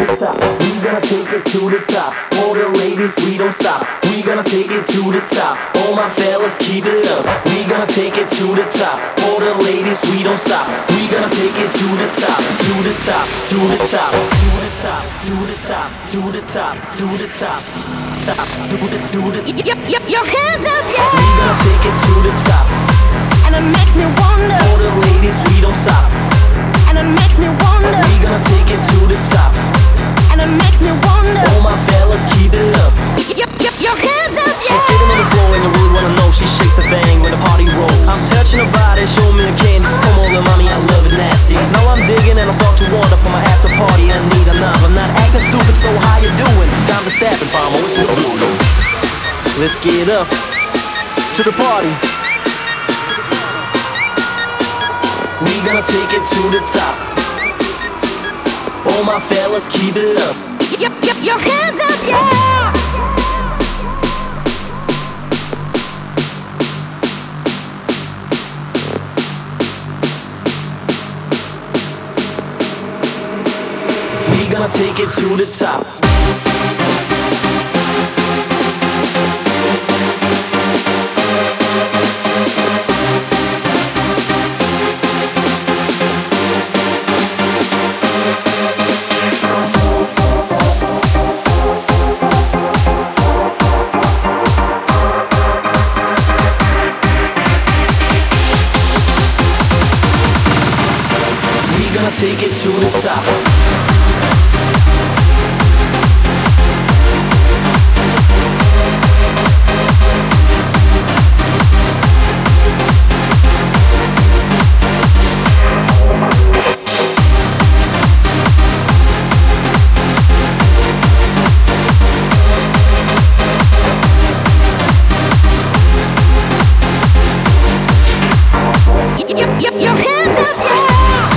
the top. We gonna take it to the top. All the ladies, we don't stop. We gonna take it to the top. All my fellas, keep it up. We gonna take it to the top. All the ladies, we don't stop. We gonna take it to the top. To the top. To the top. To the top. To the top. To the top. To the top. Top. To the. Your hands up, yeah. We gonna take it to the top. And it makes me wonder. All the ladies, we don't stop. And it makes me wonder. We gonna take it to the top. And it makes me wonder. All my fellas, keep it up. Your hands up, yeah. She's getting on the floor and you really wanna know. She shakes the thing when the party rolls. I'm touching her body, show me a candy. Come on, little mommy, I love it nasty. Now I'm digging and I start to wonder for my after party. I need a knob. I'm not acting stupid, so how you doing? Time to step and find my whistle blue. Let's get up to the party. We gonna take it to the top. All my fellas, keep it up. Your hands up, yeah. We gonna take it to the top. We gonna take it to the top. Your hands up, yeah.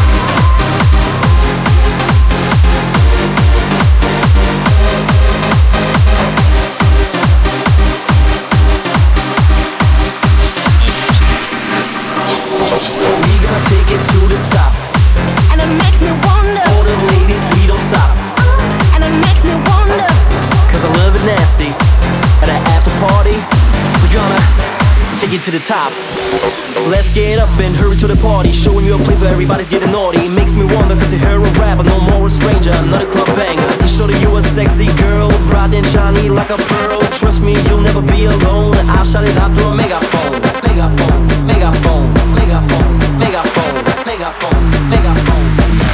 We gonna take it to the top. And it makes me wonder. For the ladies, we don't stop. And it makes me wonder. Cause I love it nasty. At an after party, we gonna take it to the top. Let's get up and hurry to the party. Showing you a place where everybody's getting naughty. It makes me wonder cause you're a rapper, no more a stranger, not a club banger. To show that you a sexy girl, bright and shiny like a pearl. Trust me, you'll never be alone. I'll shout it out through a megaphone. Megaphone, megaphone, megaphone, megaphone, megaphone, megaphone.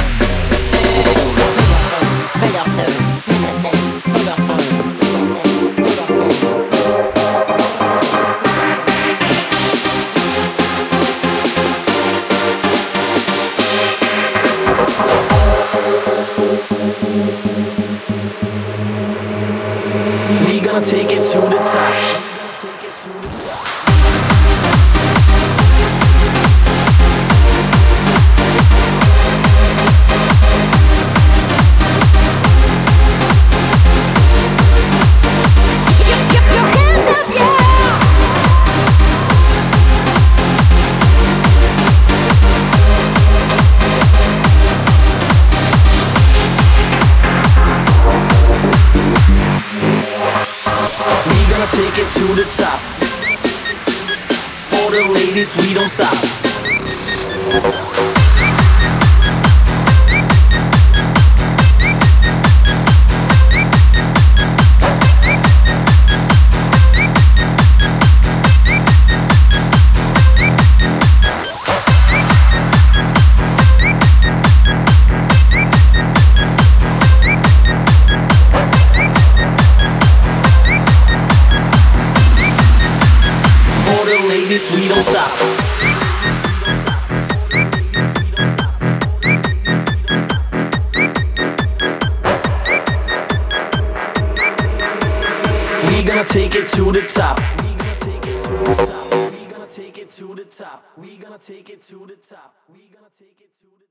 We gonna take it to the top. Your hands up, yeah. We gonna take it to the top. For the ladies, we don't stop. For the ladies, we don't stop. We gonna take it to the top. We gonna take it to the top. We gonna take it to the top. We gonna take it to the top. We gonna take it to the top.